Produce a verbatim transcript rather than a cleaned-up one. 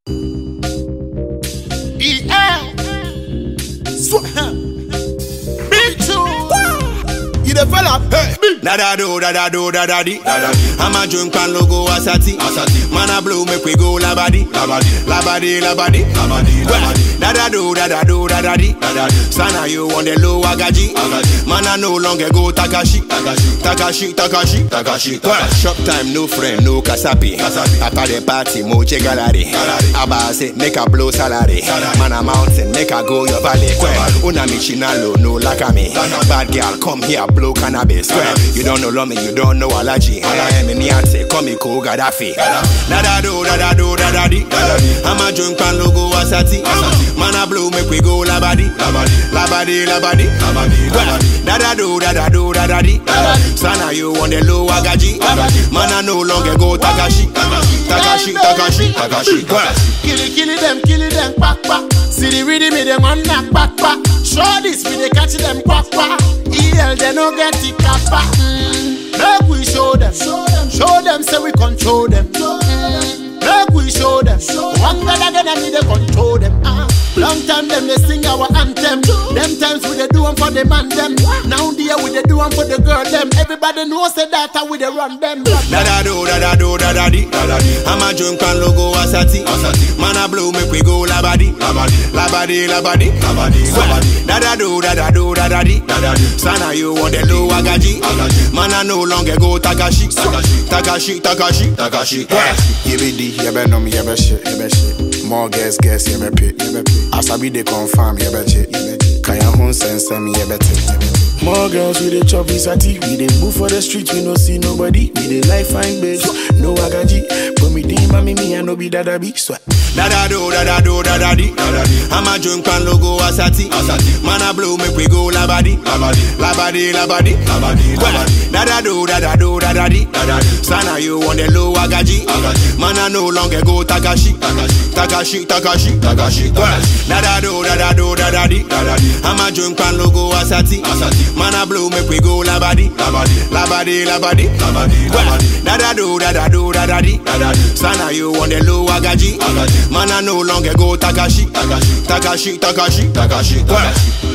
E L Big two. You the fella, hey. Da da do, da da do, da da di. I'm a drunk and logo asati. Man a blue, make we go labadi. Labadi, labadi. Da da do, da da do, da da di. Sana you on the low agaji. Man a no longer go Takashi. Takashi, Takashi, Takashi. Shop time, no friend, no kasapi. After the party, moche gallery. Abba say, make a blow salary. Man a mountain, make a go your valley. Una michinalo, no lakami. Bad girl, come here, blow cannabis. You don't know Lomi, you don't know allergy. I am in Yancy, call me cool Gaddafi. Da da do, da da do, da da di. I'm a drunk and logo asati. Man a blue, make we go labadi. Labadi, labadi. Da da do, da da do, da da di. Sana you on the low agaji. Man a no longer go Takashi. Takashi, Takashi, Takashi. Kill it, kill it, them, kill it, them, quack, quack. See the rhythm, me them on knock, back, back. Show this, me they catch them, quack, quack. E L, they no get it, kappa. Mm. Make we show them, show them, show them, say we control them. Mm. Make we show them, one better than me, they control them. Uh. Long time them they sing our anthem. Them times we they do them for the man them. Now dear we they do them for the girl them. Everybody knows say that we they run them. Da da do, da da do, da da di. I'm a drunk and logo asati. Man a blue, make we go labadi. Labadi, labadi. Da da do, da da do, da da di. Sana you on the low agaji. Man a no longer go Takashi. Takashi, Takashi, Takashi. You be D, you be know me, you be shit, you be shit. More guess, guess, you be pit, you be pit. As I be they confirm, you be shit, you be shit. Can your own sense me, you be shit. More girls with the chop isati. We they move for the street, we no see nobody. We they like fine babes, no agaji. But me dey mami me and no be dada big sweat. Da da do, da da do, da da di. I'm a drunk and logo asati. Man a blue, make we go labadi. Labadi, labadi. Da da do, da da do, da da di. Sana you on the low agaji. Man a no longer go Takashi. Takashi, Takashi, Takashi. Da da do, da da do, da da di. I'm a drunk and logo asati. Man a blue, make we go labadi. Labadi, labadi. Da da do, da da do, da da di. Sana you on the low agaji. Man a no longer go Takashi. Takashi, Takashi, Takashi.